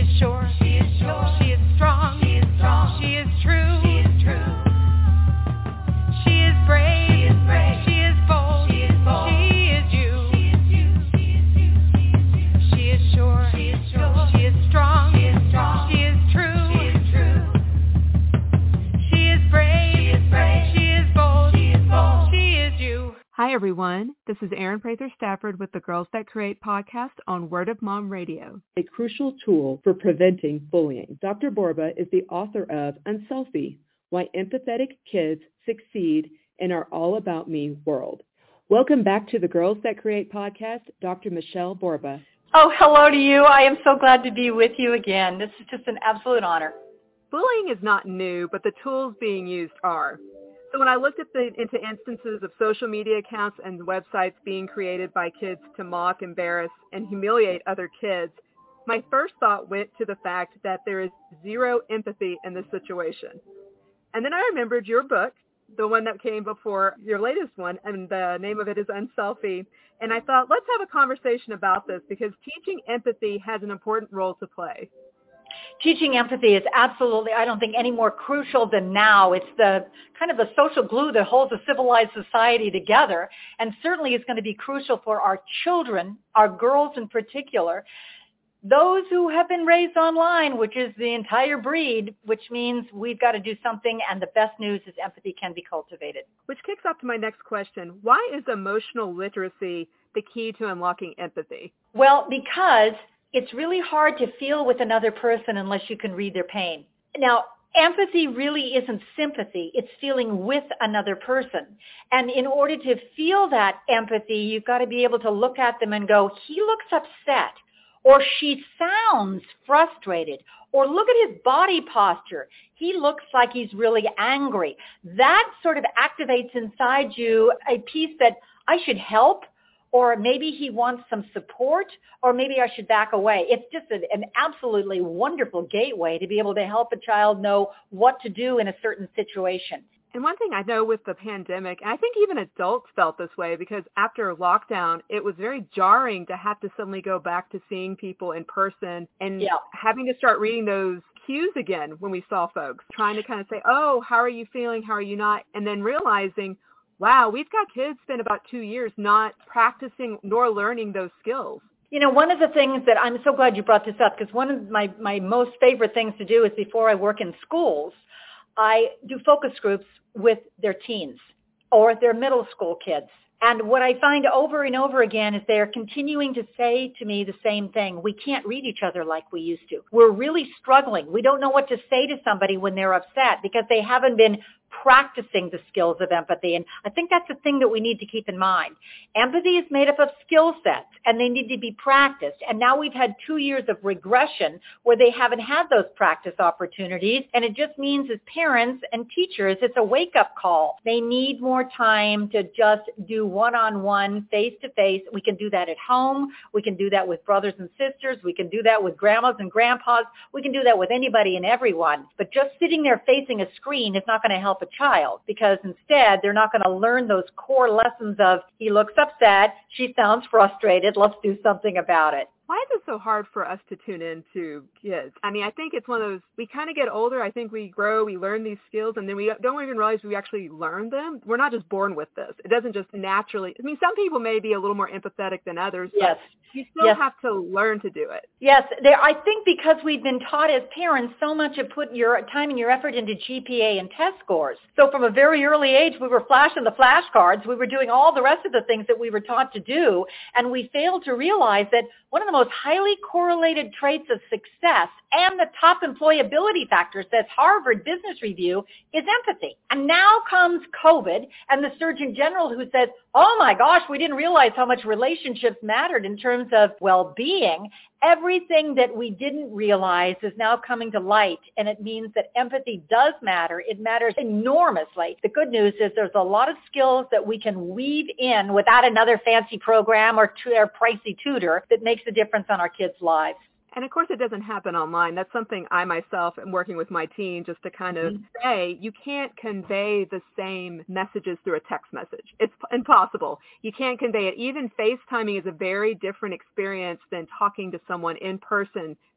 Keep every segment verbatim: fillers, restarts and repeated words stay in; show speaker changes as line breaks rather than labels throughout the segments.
is sure. She is sure. She is strong. She is strong. She is true. She is true. She is brave. She is brave. She is bold. She is bold. She is you. She is you. She is you. She is sure. She is sure. She is strong. She is strong. She is true. She is true. She is brave. She is brave. She is bold. She is bold. She is you.
Hi, everyone. This is Erin Prather Stafford with the Girls That Create podcast on Word of Mom Radio.
A crucial tool for preventing bullying. Doctor Borba is the author of Unselfie, Why Empathetic Kids Succeed in Our All About Me World. Welcome back to the Girls That Create podcast, Doctor Michelle Borba.
Oh, hello to you. I am so glad to be with you again. This is just an absolute honor.
Bullying is not new, but the tools being used are. So when I looked at the into instances of social media accounts and websites being created by kids to mock, embarrass, and humiliate other kids, my first thought went to the fact that there is zero empathy in this situation. And then I remembered your book, the one that came before your latest one, and the name of it is Unselfie. And I thought, let's have a conversation about this because teaching empathy has an important role to play.
Teaching empathy is absolutely, I don't think, any more crucial than now. It's the kind of the social glue that holds a civilized society together, and certainly is going to be crucial for our children, our girls in particular, those who have been raised online, which is the entire breed, which means we've got to do something, and the best news is empathy can be cultivated.
Which kicks up to my next question. Why is emotional literacy the key to unlocking empathy?
Well, because it's really hard to feel with another person unless you can read their pain. Now, empathy really isn't sympathy. It's feeling with another person. And in order to feel that empathy, you've got to be able to look at them and go, he looks upset, or she sounds frustrated, or look at his body posture. He looks like he's really angry. That sort of activates inside you a piece that I should help, or maybe he wants some support, or maybe I should back away. It's just an, an absolutely wonderful gateway to be able to help a child know what to do in a certain situation.
And one thing I know with the pandemic, and I think even adults felt this way, because after lockdown, it was very jarring to have to suddenly go back to seeing people in person and
yeah.
having to start reading those cues again when we saw folks, trying to kind of say, oh, how are you feeling? How are you not? And then realizing, wow, we've got kids spend about two years not practicing nor learning those skills.
You know, one of the things that I'm so glad you brought this up, because one of my, my most favorite things to do is before I work in schools, I do focus groups with their teens or their middle school kids. And what I find over and over again is they're continuing to say to me the same thing. We can't read each other like we used to. We're really struggling. We don't know what to say to somebody when they're upset because they haven't been practicing the skills of empathy. And I think that's a thing that we need to keep in mind. Empathy is made up of skill sets, and they need to be practiced. And now we've had two years of regression where they haven't had those practice opportunities. And it just means as parents and teachers, it's a wake-up call. They need more time to just do one-on-one, face-to-face. We can do that at home. We can do that with brothers and sisters. We can do that with grandmas and grandpas. We can do that with anybody and everyone. But just sitting there facing a screen is not going to help a child, because instead they're not going to learn those core lessons of he looks upset, she sounds frustrated, let's do something about it.
Why is it so hard for us to tune in to kids? I mean, I think it's one of those, we kind of get older. I think we grow, we learn these skills, and then we don't even realize we actually learn them. We're not just born with this. It doesn't just naturally, I mean, some people may be a little more empathetic than others,
yes.
but you still
yes.
have to learn to do it.
Yes, there, I think because we've been taught as parents so much of put your time and your effort into G P A and test scores. So from a very early age, we were flashing the flashcards. We were doing all the rest of the things that we were taught to do, and we failed to realize that one of the most highly correlated traits of success and the top employability factor, says Harvard Business Review, is empathy. And now comes COVID and the Surgeon General who says, oh my gosh, we didn't realize how much relationships mattered in terms of well-being. Everything that we didn't realize is now coming to light, and it means that empathy does matter. It matters enormously. The good news is there's a lot of skills that we can weave in without another fancy program or, t- or pricey tutor that makes a difference on our kids' lives.
And of course, it doesn't happen online. That's something I myself am working with my team just to kind of mm-hmm. say, you can't convey the same messages through a text message. It's impossible. You can't convey it. Even FaceTiming is a very different experience than talking to someone in person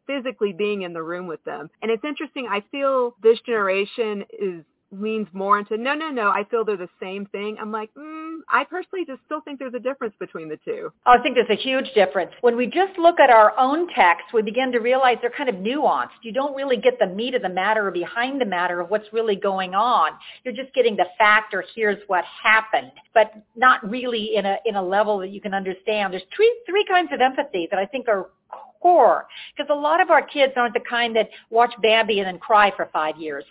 physically being in the room with them. And it's interesting. I feel this generation is leans more into, no, no, no, I feel they're the same thing. I'm like, mm, I personally just still think there's a difference between the two.
I think there's a huge difference. When we just look at our own text, we begin to realize they're kind of nuanced. You don't really get the meat of the matter or behind the matter of what's really going on. You're just getting the fact or here's what happened, but not really in a in a level that you can understand. There's three, three kinds of empathy that I think are core, because a lot of our kids aren't the kind that watch Bambi and then cry for five years.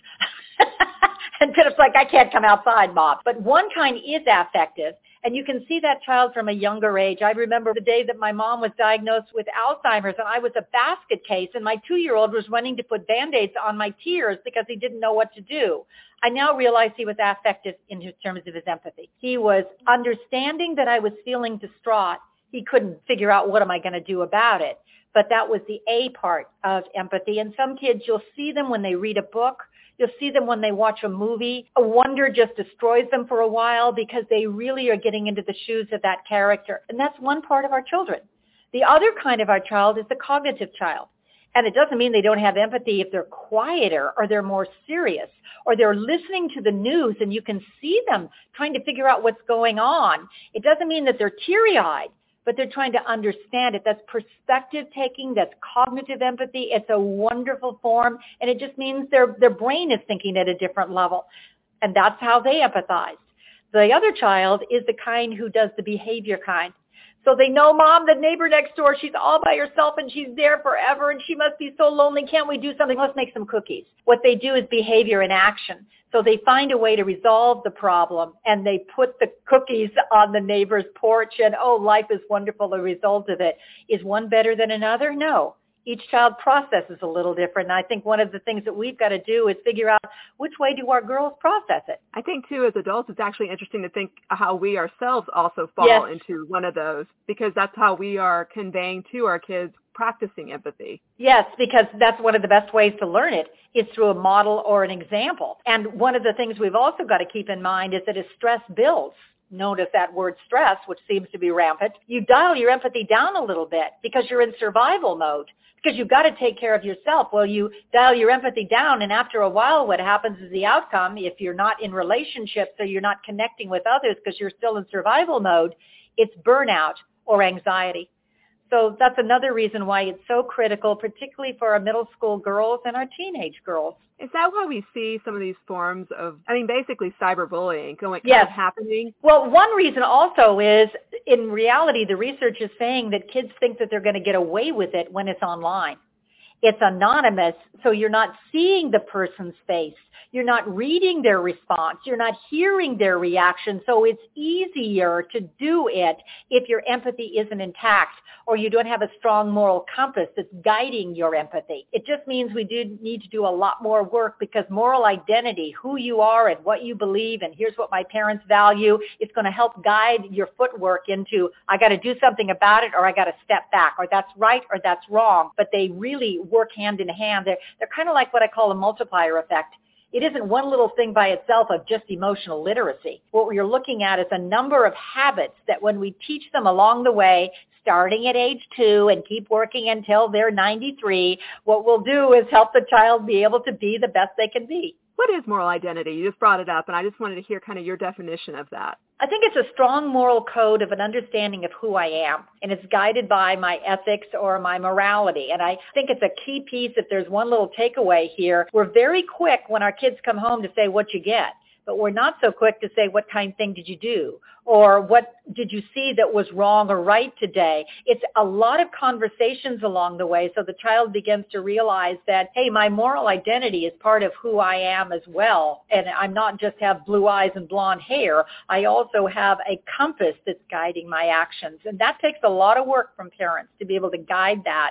And then it's like, I can't come outside, Mom. But one kind is affective, and you can see that child from a younger age. I remember the day that my mom was diagnosed with Alzheimer's, and I was a basket case, and my two-year-old was running to put Band-Aids on my tears because he didn't know what to do. I now realize he was affective in terms of his empathy. He was understanding that I was feeling distraught. He couldn't figure out, what am I going to do about it? But that was the A part of empathy. And some kids, you'll see them when they read a book. You'll see them when they watch a movie. A wonder just destroys them for a while because they really are getting into the shoes of that character. And that's one part of our children. The other kind of our child is the cognitive child. And it doesn't mean they don't have empathy if they're quieter or they're more serious or they're listening to the news and you can see them trying to figure out what's going on. It doesn't mean that they're teary-eyed, but they're trying to understand it. That's perspective taking. That's cognitive empathy. It's a wonderful form, and it just means their their brain is thinking at a different level, and that's how they empathize. The other child is the kind who does the behavior kind. So they know, Mom, the neighbor next door, she's all by herself and she's there forever and she must be so lonely. Can't we do something? Let's make some cookies. What they do is behavior in action. So they find a way to resolve the problem and they put the cookies on the neighbor's porch and, oh, life is wonderful as a result of it. Is one better than another? No. Each child processes a little different. And I think one of the things that we've got to do is figure out which way do our girls process it.
I think, too, as adults, it's actually interesting to think how we ourselves also fall
yes.
into one of those, because that's how we are conveying to our kids practicing empathy.
Yes, because that's one of the best ways to learn it is through a model or an example. And one of the things we've also got to keep in mind is that as stress builds, notice that word stress, which seems to be rampant, you dial your empathy down a little bit because you're in survival mode, because you've got to take care of yourself. Well, you dial your empathy down, and after a while what happens is the outcome, if you're not in relationships or you're not connecting with others because you're still in survival mode, it's burnout or anxiety. So that's another reason why it's so critical, particularly for our middle school girls and our teenage girls.
Is that why we see some of these forms of, I mean, basically cyberbullying going
yes.
kind of happening?
Well, one reason also is, in reality, the research is saying that kids think that they're going to get away with it when it's online. It's anonymous, so you're not seeing the person's face. You're not reading their response. You're not hearing their reaction, so it's easier to do it if your empathy isn't intact or you don't have a strong moral compass that's guiding your empathy. It just means we do need to do a lot more work, because moral identity, who you are and what you believe, and here's what my parents value, is going to help guide your footwork into, I got to do something about it, or I got to step back, or that's right or that's wrong. But they really work hand in hand. They're, they're kind of like what I call a multiplier effect. It isn't one little thing by itself of just emotional literacy. What we're looking at is a number of habits that when we teach them along the way, starting at age two and keep working until they're ninety-three, what we'll do is help the child be able to be the best they can be.
What is moral identity? You just brought it up, and I just wanted to hear kind of your definition of that.
I think it's a strong moral code of an understanding of who I am, and it's guided by my ethics or my morality. And I think it's a key piece. If there's one little takeaway here, we're very quick when our kids come home to say, what you get? But we're not so quick to say, what kind of thing did you do? Or what did you see that was wrong or right today? It's a lot of conversations along the way, so the child begins to realize that, hey, my moral identity is part of who I am as well. And I'm not just have blue eyes and blonde hair. I also have a compass that's guiding my actions. And that takes a lot of work from parents to be able to guide that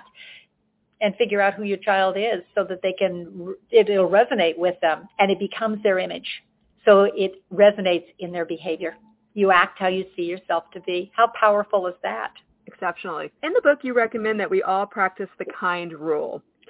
and figure out who your child is so that they can, it'll resonate with them and it becomes their image. So it resonates in their behavior. You act how you see yourself to be. How powerful is that?
Exceptionally. In the book, you recommend that we all practice the kind rule.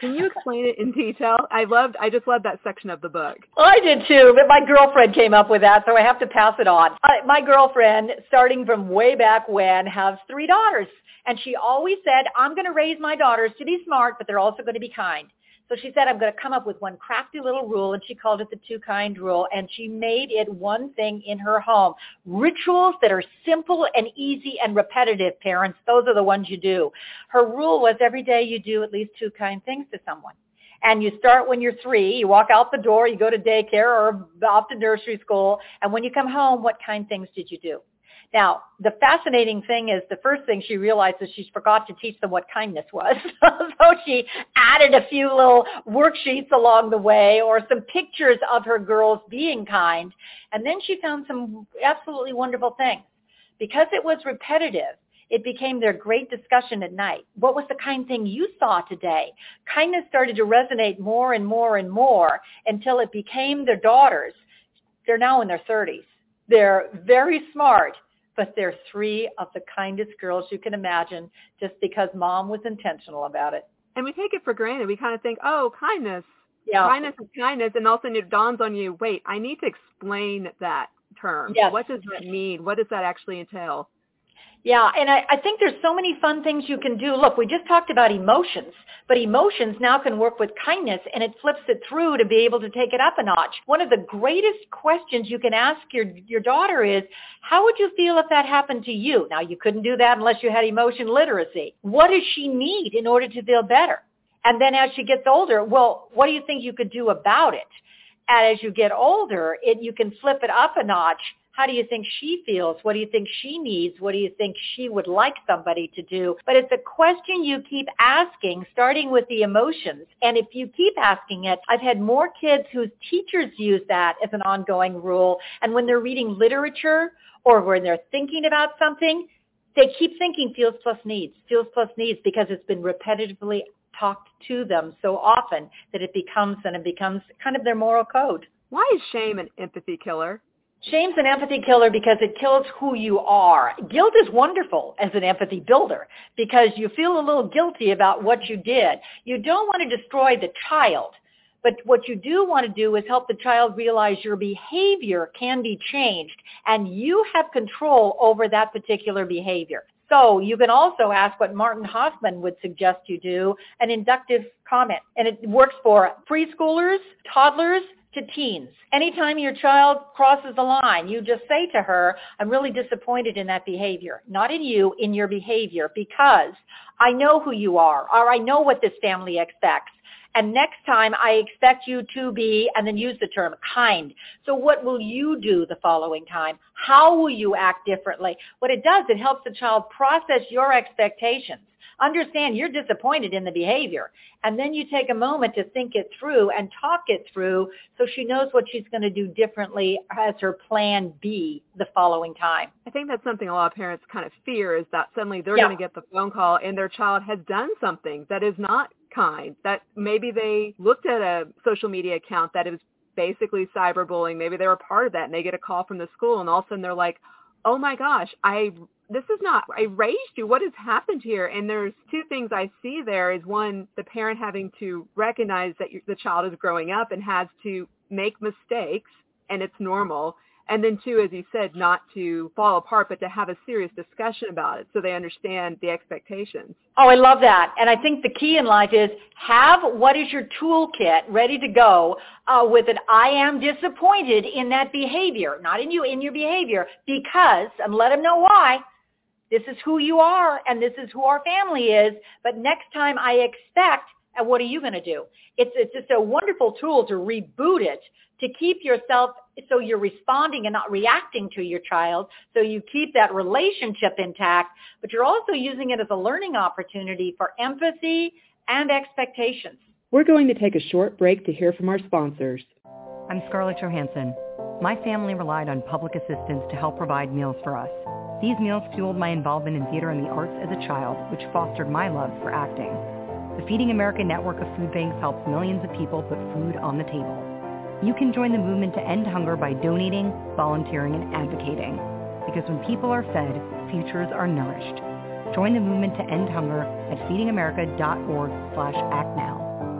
Can you explain it in detail? I loved, I just loved that section of the book.
I did too, but my girlfriend came up with that, so I have to pass it on. Uh, my girlfriend, starting from way back when, has three daughters. And she always said, I'm going to raise my daughters to be smart, but they're also going to be kind. So she said, I'm going to come up with one crafty little rule, and she called it the two kind rule, and she made it one thing in her home. Rituals that are simple and easy and repetitive, parents, those are the ones you do. Her rule was every day you do at least two kind things to someone. And you start when you're three, you walk out the door, you go to daycare or off to nursery school, and when you come home, what kind things did you do? Now, the fascinating thing is the first thing she realized is she forgot to teach them what kindness was. So she added a few little worksheets along the way or some pictures of her girls being kind. And then she found some absolutely wonderful things. Because it was repetitive, it became their great discussion at night. What was the kind thing you saw today? Kindness started to resonate more and more and more until it became their daughters. They're now in their thirties. They're very smart, but they're three of the kindest girls you can imagine just because mom was intentional about it.
And we take it for granted. We kind of think, oh, kindness.
Yeah.
Kindness is kindness. And all of a sudden it dawns on you, wait, I need to explain that term.
Yes.
What does that mean? What does that actually entail?
Yeah, and I, I think there's so many fun things you can do. Look, we just talked about emotions, but emotions now can work with kindness, and it flips it through to be able to take it up a notch. One of the greatest questions you can ask your, your daughter is, how would you feel if that happened to you? Now, you couldn't do that unless you had emotion literacy. What does she need in order to feel better? And then as she gets older, well, what do you think you could do about it? And as you get older, it, you can flip it up a notch. How do you think she feels? What do you think she needs? What do you think she would like somebody to do? But it's a question you keep asking, starting with the emotions. And if you keep asking it, I've had more kids whose teachers use that as an ongoing rule. And when they're reading literature or when they're thinking about something, they keep thinking feels plus needs, feels plus needs, because it's been repetitively talked to them so often that it becomes and it becomes kind of their moral code.
Why is shame an empathy killer?
Shame's an empathy killer because it kills who you are. Guilt is wonderful as an empathy builder because you feel a little guilty about what you did. You don't want to destroy the child, but what you do want to do is help the child realize your behavior can be changed and you have control over that particular behavior. So you can also ask what Martin Hoffman would suggest you do, an inductive comment. And it works for preschoolers, toddlers, to teens. Anytime your child crosses the line, you just say to her, I'm really disappointed in that behavior. Not in you, in your behavior, because I know who you are, or I know what this family expects. And next time I expect you to be, and then use the term kind. So what will you do the following time? How will you act differently? What it does, it helps the child process your expectations. Understand you're disappointed in the behavior. And then you take a moment to think it through and talk it through so she knows what she's going to do differently as her plan B the following time.
I think that's something a lot of parents kind of fear, is that suddenly they're
Yeah.
going to get the phone call and their child has done something that is not kind, that maybe they looked at a social media account that is basically cyberbullying. Maybe they were part of that and they get a call from the school and all of a sudden they're like, oh my gosh, I this is not, I raised you. What has happened here? And there's two things I see there is one, the parent having to recognize that the child is growing up and has to make mistakes and it's normal. And then two, as you said, not to fall apart, but to have a serious discussion about it so they understand the expectations.
Oh, I love that. And I think the key in life is have what is your toolkit ready to go uh, with an I am disappointed in that behavior, not in you, in your behavior, because, and let them know why, this is who you are and this is who our family is, but next time I expect, and what are you going to do? It's, it's just a wonderful tool to reboot it, to keep yourself so you're responding and not reacting to your child, so you keep that relationship intact, but you're also using it as a learning opportunity for empathy and expectations.
We're going to take a short break to hear from our sponsors.
I'm Scarlett Johansson. My family relied on public assistance to help provide meals for us. These meals fueled my involvement in theater and the arts as a child, which fostered my love for acting. The Feeding America network of food banks helps millions of people put food on the table. You can join the movement to end hunger by donating, volunteering, and advocating. Because when people are fed, futures are nourished. Join the movement to end hunger at feedingamerica.org slash act now.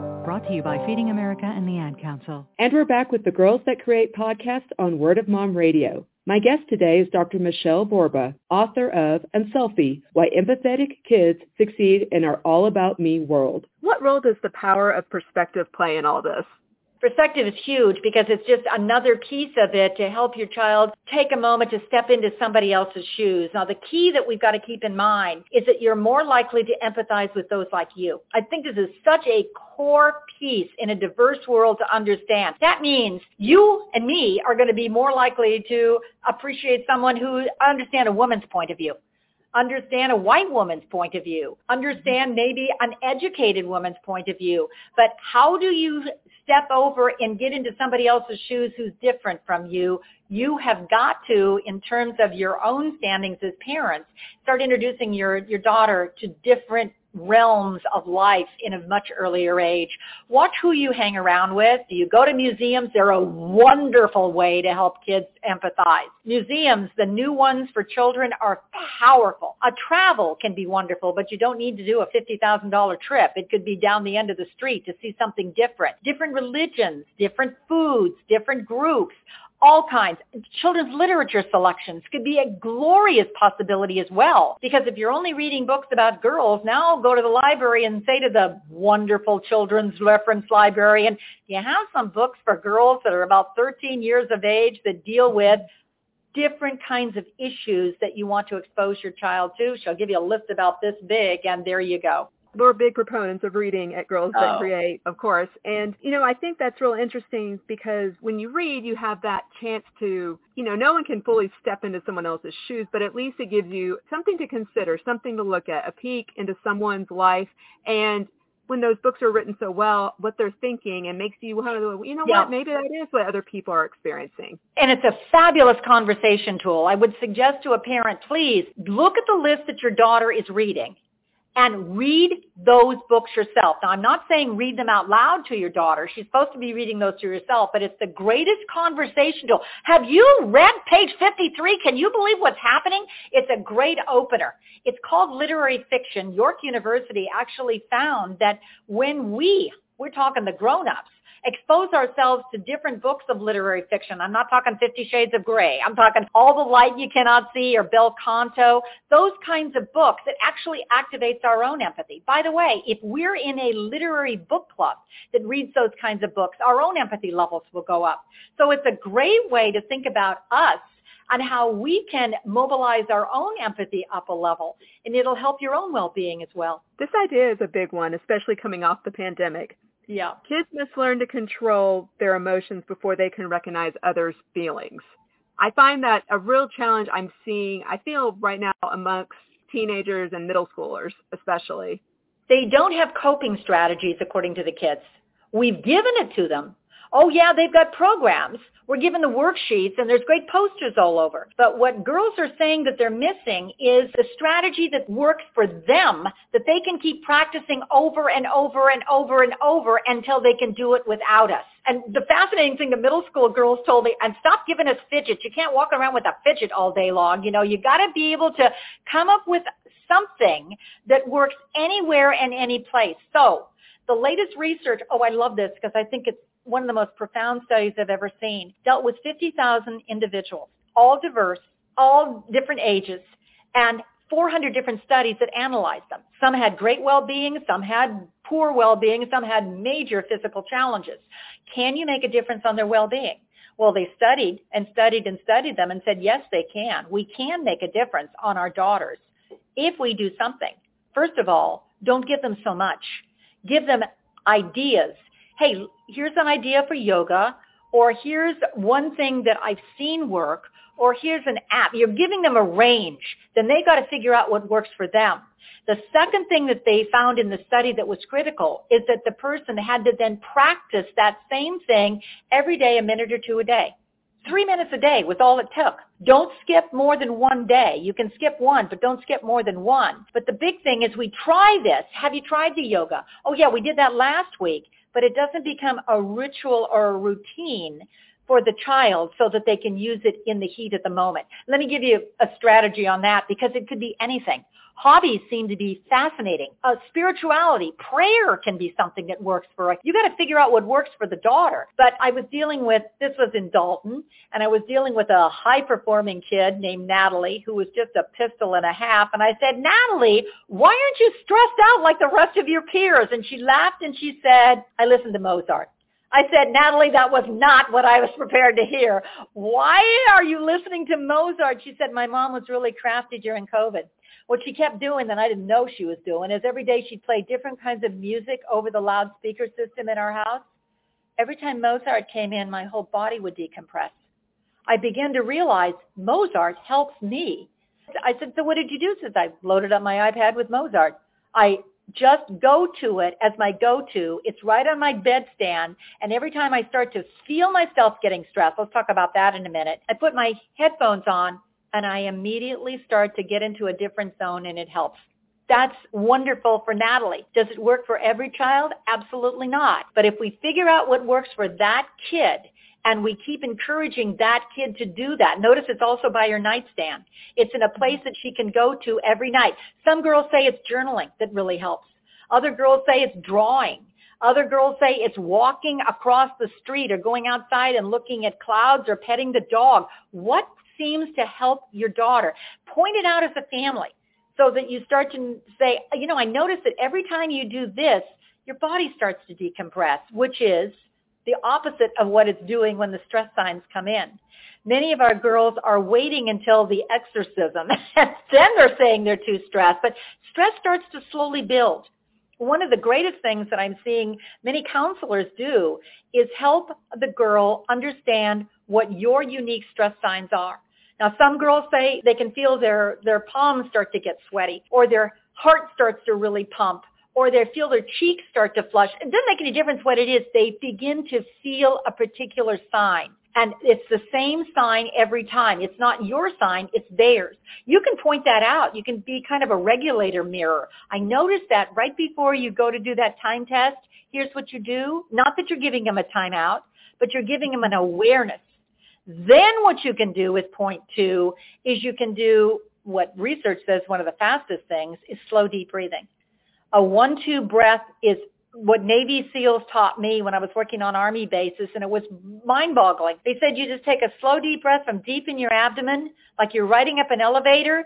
Brought to you by Feeding America and the Ad Council.
And we're back with the Girls That Create podcast on Word of Mom Radio. My guest today is Doctor Michelle Borba, author of Unselfie, Why Empathetic Kids Succeed in Our All About Me World.
What role does the power of perspective play in all this?
Perspective is huge because it's just another piece of it to help your child take a moment to step into somebody else's shoes. Now, the key that we've got to keep in mind is that you're more likely to empathize with those like you. I think this is such a core piece in a diverse world to understand. That means you and me are going to be more likely to appreciate someone who understands a woman's point of view, understand a white woman's point of view, understand maybe an educated woman's point of view. But how do you step over and get into somebody else's shoes who's different from you? You have got to, in terms of your own standings as parents, start introducing your, your daughter to different realms of life in a much earlier age. Watch who you hang around with. Do you go to museums? They're a wonderful way to help kids empathize. Museums, the new ones for children, are powerful. A travel can be wonderful, but you don't need to do a fifty thousand dollars trip. It could be down the end of the street to see something different. Different religions, different foods, different groups. All kinds. Children's literature selections could be a glorious possibility as well. Because if you're only reading books about girls, now go to the library and say to the wonderful children's reference librarian, you have some books for girls that are about thirteen years of age that deal with different kinds of issues that you want to expose your child to. She'll give you a list about this big, and there you go.
We're big proponents of reading at Girls That
Oh.
Create, of course. And, you know, I think that's real interesting because when you read, you have that chance to, you know, no one can fully step into someone else's shoes, but at least it gives you something to consider, something to look at, a peek into someone's life. And when those books are written so well, what they're thinking, and makes you, you know
Yeah.
what, maybe that is what other people are experiencing.
And it's a fabulous conversation tool. I would suggest to a parent, please look at the list that your daughter is reading and read those books yourself. Now, I'm not saying read them out loud to your daughter. She's supposed to be reading those to herself, but it's the greatest conversation tool. Have you read page fifty-three? Can you believe what's happening? It's a great opener. It's called literary fiction. York University actually found that when we, we're talking the grown-ups, expose ourselves to different books of literary fiction. I'm not talking Fifty Shades of Grey. I'm talking All the Light You Cannot See or Bel Canto. Those kinds of books that actually activates our own empathy. By the way, if we're in a literary book club that reads those kinds of books, our own empathy levels will go up. So it's a great way to think about us and how we can mobilize our own empathy up a level, and it'll help your own well-being as well.
This idea is a big one, especially coming off the pandemic.
Yeah.
Kids must learn to control their emotions before they can recognize others' feelings. I find that a real challenge I'm seeing, I feel right now amongst teenagers and middle schoolers especially.
They don't have coping strategies according to the kids. We've given it to them. Oh, yeah, they've got programs. We're given the worksheets, and there's great posters all over. But what girls are saying that they're missing is the strategy that works for them, that they can keep practicing over and over and over and over until they can do it without us. And the fascinating thing, the middle school girls told me, and stop giving us fidgets. You can't walk around with a fidget all day long. You know, you got to be able to come up with something that works anywhere and any place. So the latest research, oh, I love this because I think it's one of the most profound studies I've ever seen, dealt with fifty thousand individuals, all diverse, all different ages, and four hundred different studies that analyzed them. Some had great well-being, some had poor well-being, some had major physical challenges. Can you make a difference on their well-being? Well, they studied and studied and studied them and said, yes, they can. We can make a difference on our daughters if we do something. First of all, don't give them so much. Give them ideas. Hey, here's an idea for yoga, or here's one thing that I've seen work, or here's an app. You're giving them a range. Then they got to figure out what works for them. The second thing that they found in the study that was critical is that the person had to then practice that same thing every day, a minute or two a day. Three minutes a day was all it took. Don't skip more than one day. You can skip one, but don't skip more than one. But the big thing is we try this. Have you tried the yoga? Oh, yeah, we did that last week. But it doesn't become a ritual or a routine for the child so that they can use it in the heat of the moment. Let me give you a strategy on that because it could be anything. Hobbies seem to be fascinating. Uh, spirituality, prayer can be something that works for us. You got to figure out what works for the daughter. But I was dealing with, this was in Dalton, and I was dealing with a high-performing kid named Natalie who was just a pistol and a half. And I said, Natalie, why aren't you stressed out like the rest of your peers? And she laughed and she said, I listened to Mozart. I said, Natalie, that was not what I was prepared to hear. Why are you listening to Mozart? She said, my mom was really crafty during COVID. What she kept doing that I didn't know she was doing is every day she'd play different kinds of music over the loudspeaker system in our house. Every time Mozart came in, my whole body would decompress. I began to realize Mozart helps me. I said, so what did you do? Since I loaded up my iPad with Mozart. I just go to it as my go-to. It's right on my bedstand. And every time I start to feel myself getting stressed, let's talk about that in a minute, I put my headphones on and I immediately start to get into a different zone and it helps. That's wonderful for Natalie. Does it work for every child? Absolutely not. But if we figure out what works for that kid and we keep encouraging that kid to do that, notice it's also by your nightstand. It's in a place that she can go to every night. Some girls say it's journaling that really helps. Other girls say it's drawing. Other girls say it's walking across the street or going outside and looking at clouds or petting the dog. What seems to help your daughter? Point it out as a family so that you start to say, you know, I noticed that every time you do this, your body starts to decompress, which is the opposite of what it's doing when the stress signs come in. Many of our girls are waiting until the exorcism, and then they're saying they're too stressed. But stress starts to slowly build. One of the greatest things that I'm seeing many counselors do is help the girl understand what your unique stress signs are. Now, some girls say they can feel their, their palms start to get sweaty, or their heart starts to really pump, or they feel their cheeks start to flush. It doesn't make any difference what it is. They begin to feel a particular sign. And it's the same sign every time. It's not your sign, it's theirs. You can point that out. You can be kind of a regulator mirror. I noticed that right before you go to do that time test, here's what you do. Not that you're giving them a timeout, but you're giving them an awareness. Then what you can do with point two is you can do what research says one of the fastest things is slow, deep breathing. A one two breath is what Navy SEALs taught me when I was working on Army bases, and it was mind-boggling. They said you just take a slow, deep breath from deep in your abdomen, like you're riding up an elevator,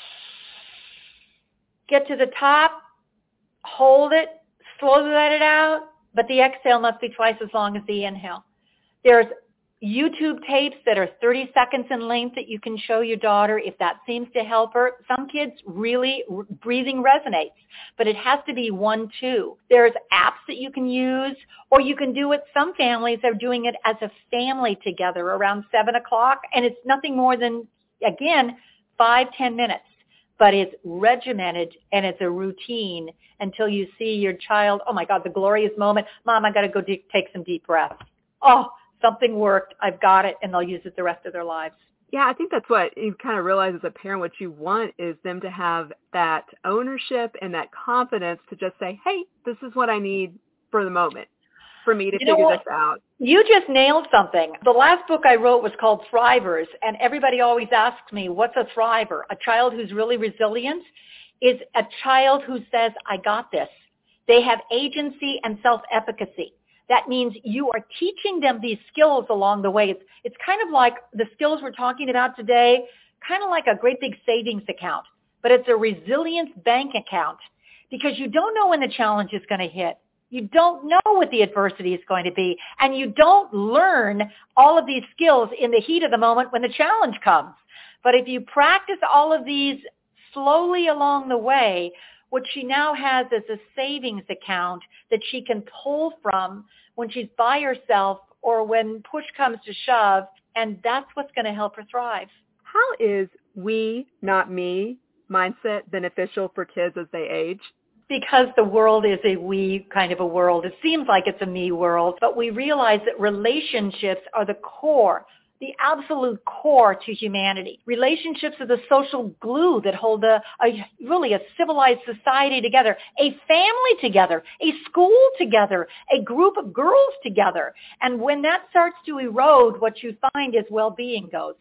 get to the top, hold it, slowly let it out, but the exhale must be twice as long as the inhale. There's YouTube tapes that are thirty seconds in length that you can show your daughter if that seems to help her. Some kids really, r- breathing resonates, but it has to be one, two. There's apps that you can use, or you can do it. Some families are doing it as a family together around seven o'clock, and it's nothing more than, again, five, ten minutes. But it's regimented and it's a routine until you see your child, oh my God, the glorious moment. Mom, I got to go de- take some deep breaths. Oh, something worked, I've got it, and they'll use it the rest of their lives.
Yeah, I think that's what you kind of realize as a parent. What you want is them to have that ownership and that confidence to just say, hey, this is what I need for the moment, for me to
you know
figure
what?
this out.
You just nailed something. The last book I wrote was called Thrivers, and everybody always asks me, what's a thriver? A child who's really resilient is a child who says, I got this. They have agency and self-efficacy. That means you are teaching them these skills along the way. It's, it's kind of like the skills we're talking about today, kind of like a great big savings account, but it's a resilience bank account because you don't know when the challenge is going to hit. You don't know what the adversity is going to be, and you don't learn all of these skills in the heat of the moment when the challenge comes. But if you practice all of these slowly along the way, what she now has is a savings account that she can pull from when she's by herself or when push comes to shove, and that's what's going to help her thrive.
How is we, not me, mindset beneficial for kids as they age?
Because the world is a we kind of a world. It seems like it's a me world, but we realize that relationships are the core. the absolute core to humanity. Relationships are the social glue that hold a, a really a civilized society together, a family together, a school together, a group of girls together. And when that starts to erode, what you find is well-being goes.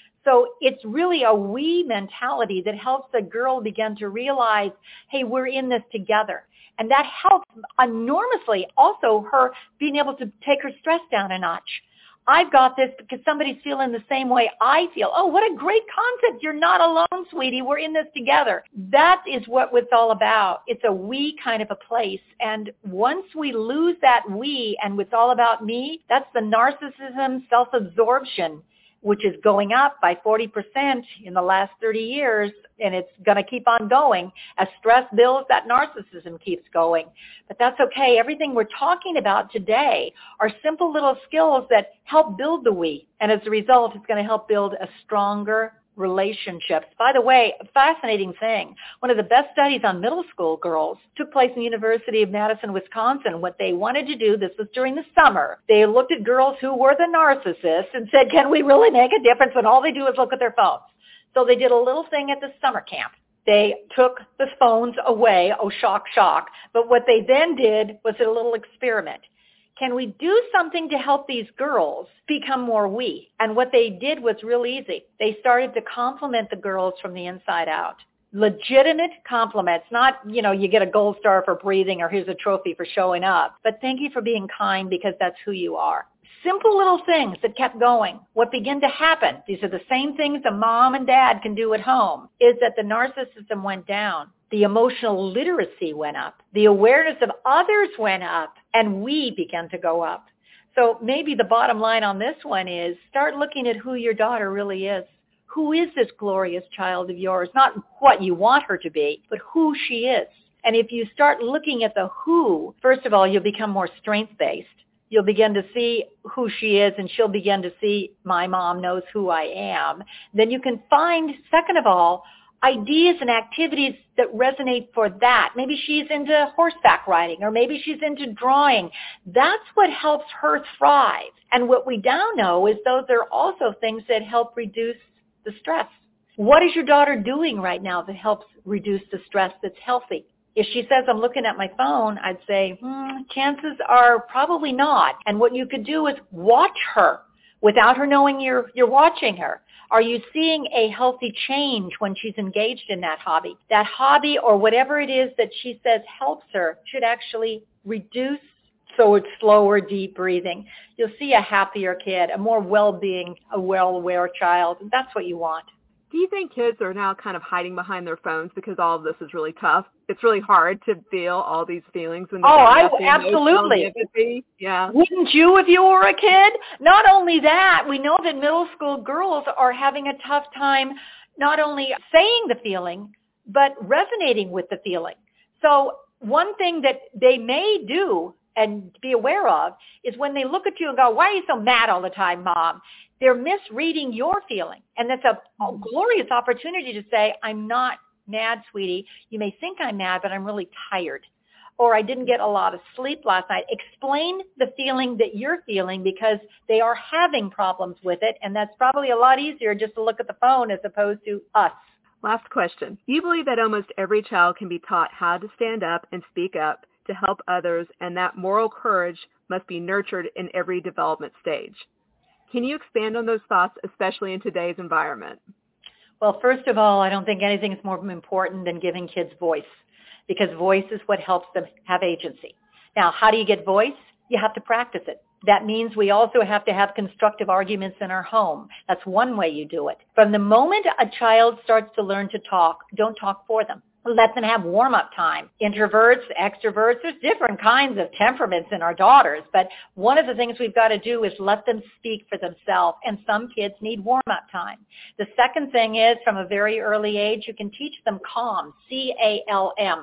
So it's really a we mentality that helps the girl begin to realize, hey, we're in this together. And that helps enormously also her being able to take her stress down a notch. I've got this because somebody's feeling the same way I feel. Oh, what a great concept. You're not alone, sweetie. We're in this together. That is what it's all about. It's a we kind of a place. And once we lose that we and it's all about me, that's the narcissism, self-absorption, which is going up by forty percent in the last thirty years, and it's going to keep on going. As stress builds, that narcissism keeps going. But that's okay. Everything we're talking about today are simple little skills that help build the we, and as a result, it's going to help build a stronger relationships. By the way, a fascinating thing. One of the best studies on middle school girls took place in the University of Madison, Wisconsin. What they wanted to do, this was during the summer, they looked at girls who were the narcissists and said, can we really make a difference when all they do is look at their phones? So they did a little thing at the summer camp. They took the phones away. Oh, shock, shock. But what they then did was a little experiment. Can we do something to help these girls become more we? And what they did was real easy. They started to compliment the girls from the inside out. Legitimate compliments, not, you know, you get a gold star for breathing or here's a trophy for showing up, but thank you for being kind because that's who you are. Simple little things that kept going. What began to happen, these are the same things a mom and dad can do at home, is that the narcissism went down. The emotional literacy went up. The awareness of others went up, and we began to go up. So maybe the bottom line on this one is start looking at who your daughter really is. Who is this glorious child of yours? Not what you want her to be, but who she is. And if you start looking at the who, first of all, you'll become more strength-based. You'll begin to see who she is, and she'll begin to see, my mom knows who I am. Then you can find, second of all, ideas and activities that resonate for that. Maybe she's into horseback riding, or maybe she's into drawing. That's what helps her thrive. And what we now know is those are also things that help reduce the stress. What is your daughter doing right now that helps reduce the stress that's healthy? If she says, I'm looking at my phone, I'd say, hmm, chances are probably not. And what you could do is watch her without her knowing you're you're watching her. Are you seeing a healthy change when she's engaged in that hobby? That hobby or whatever it is that she says helps her should actually reduce, so it's slower, deep breathing. You'll see a happier kid, a more well-being, a well-aware child. That's what you want.
Do you think kids are now kind of hiding behind their phones because all of this is really tough? It's really hard to feel all these feelings. When
oh, I absolutely.
Yeah.
Wouldn't you if you were a kid? Not only that, we know that middle school girls are having a tough time not only saying the feeling, but resonating with the feeling. So one thing that they may do and be aware of is when they look at you and go, why are you so mad all the time, Mom? They're misreading your feeling. And that's a, a glorious opportunity to say, I'm not mad, sweetie. You may think I'm mad, but I'm really tired. Or I didn't get a lot of sleep last night. Explain the feeling that you're feeling because they are having problems with it. And that's probably a lot easier just to look at the phone as opposed to us.
Last question. You believe that almost every child can be taught how to stand up and speak up to help others, and that moral courage must be nurtured in every development stage. Can you expand on those thoughts, especially in today's environment?
Well, first of all, I don't think anything is more important than giving kids voice, because voice is what helps them have agency. Now, how do you get voice? You have to practice it. That means we also have to have constructive arguments in our home. That's one way you do it. From the moment a child starts to learn to talk, don't talk for them. Let them have warm-up time. Introverts, extroverts, there's different kinds of temperaments in our daughters, but one of the things we've got to do is let them speak for themselves, and some kids need warm-up time. The second thing is, from a very early age, you can teach them calm, C A L M,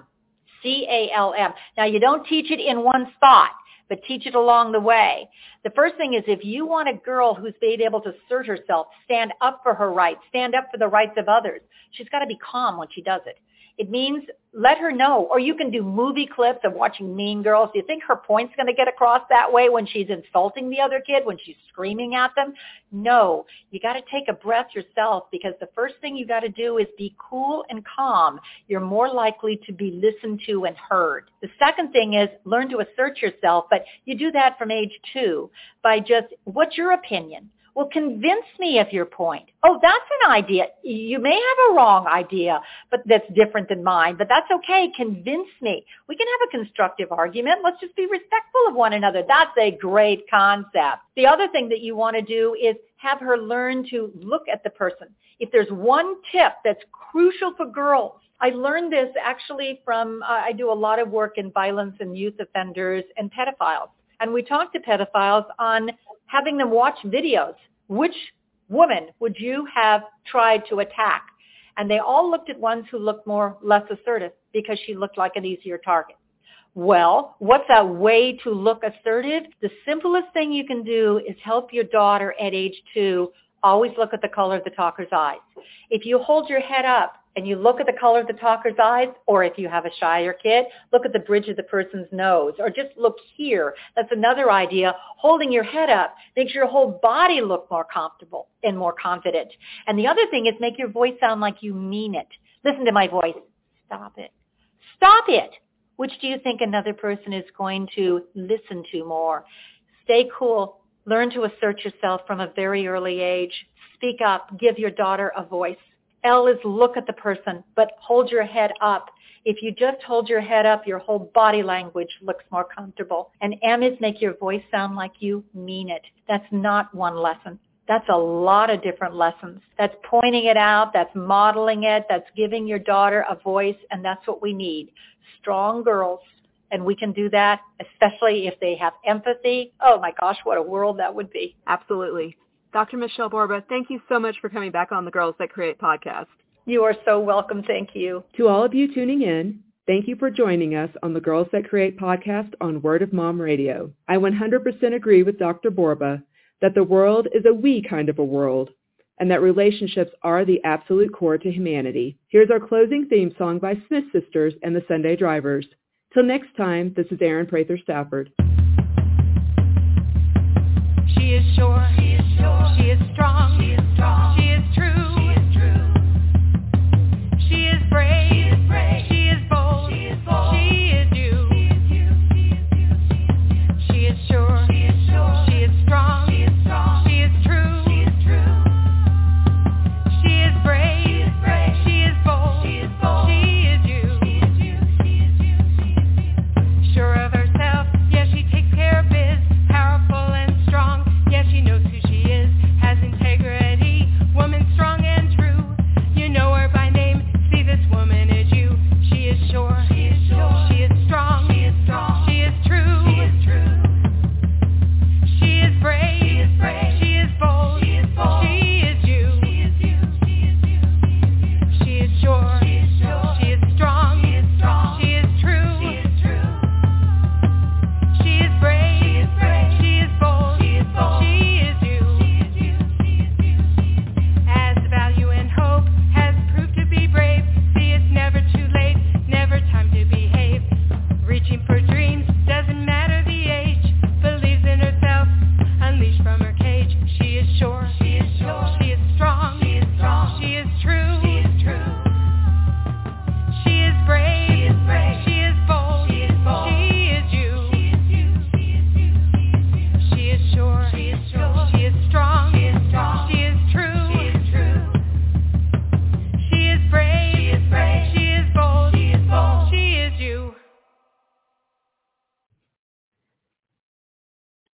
C A L M. Now, you don't teach it in one spot, but teach it along the way. The first thing is, if you want a girl who's being able to assert herself, stand up for her rights, stand up for the rights of others, she's got to be calm when she does it. It means let her know. Or you can do movie clips of watching Mean Girls. Do you think her point's going to get across that way when she's insulting the other kid, when she's screaming at them? No. You got to take a breath yourself, because the first thing you got to do is be cool and calm. You're more likely to be listened to and heard. The second thing is learn to assert yourself, but you do that from age two by just, what's your opinion? Well, convince me of your point. Oh, that's an idea. You may have a wrong idea, but that's different than mine, but that's okay. Convince me. We can have a constructive argument. Let's just be respectful of one another. That's a great concept. The other thing that you want to do is have her learn to look at the person. If there's one tip that's crucial for girls, I learned this actually from, uh, I do a lot of work in violence and youth offenders and pedophiles. And we talk to pedophiles on having them watch videos. Which woman would you have tried to attack? And they all looked at ones who looked more less assertive because she looked like an easier target. Well, what's a way to look assertive? The simplest thing you can do is help your daughter at age two always look at the color of the talker's eyes. If you hold your head up and you look at the color of the talker's eyes, or if you have a shyer kid, look at the bridge of the person's nose, or just look here. That's another idea. Holding your head up makes your whole body look more comfortable and more confident. And the other thing is make your voice sound like you mean it. Listen to my voice. Stop it. Stop it. Which do you think another person is going to listen to more? Stay cool. Learn to assert yourself from a very early age. Speak up. Give your daughter a voice. L is look at the person, but hold your head up. If you just hold your head up, your whole body language looks more comfortable. And M is make your voice sound like you mean it. That's not one lesson. That's a lot of different lessons. That's pointing it out. That's modeling it. That's giving your daughter a voice. And that's what we need. Strong girls. And we can do that, especially if they have empathy. Oh my gosh, what a world that would be.
Absolutely. Doctor Michelle Borba, thank you so much for coming back on the Girls That Create podcast.
You are so welcome. Thank you.
To all of you tuning in, thank you for joining us on the Girls That Create podcast on Word of Mom Radio. I one hundred percent agree with Doctor Borba that the world is a we kind of a world, and that relationships are the absolute core to humanity. Here's our closing theme song by Smith Sisters and the Sunday Drivers. Till next time, this is Erin Prather Stafford.
She is sure, she is sure, she is strong, she is strong, she is true, she is true. She is brave, she is brave, she is bold, she is bold, she is you, she is you, she is you, she is sure, she is sure. She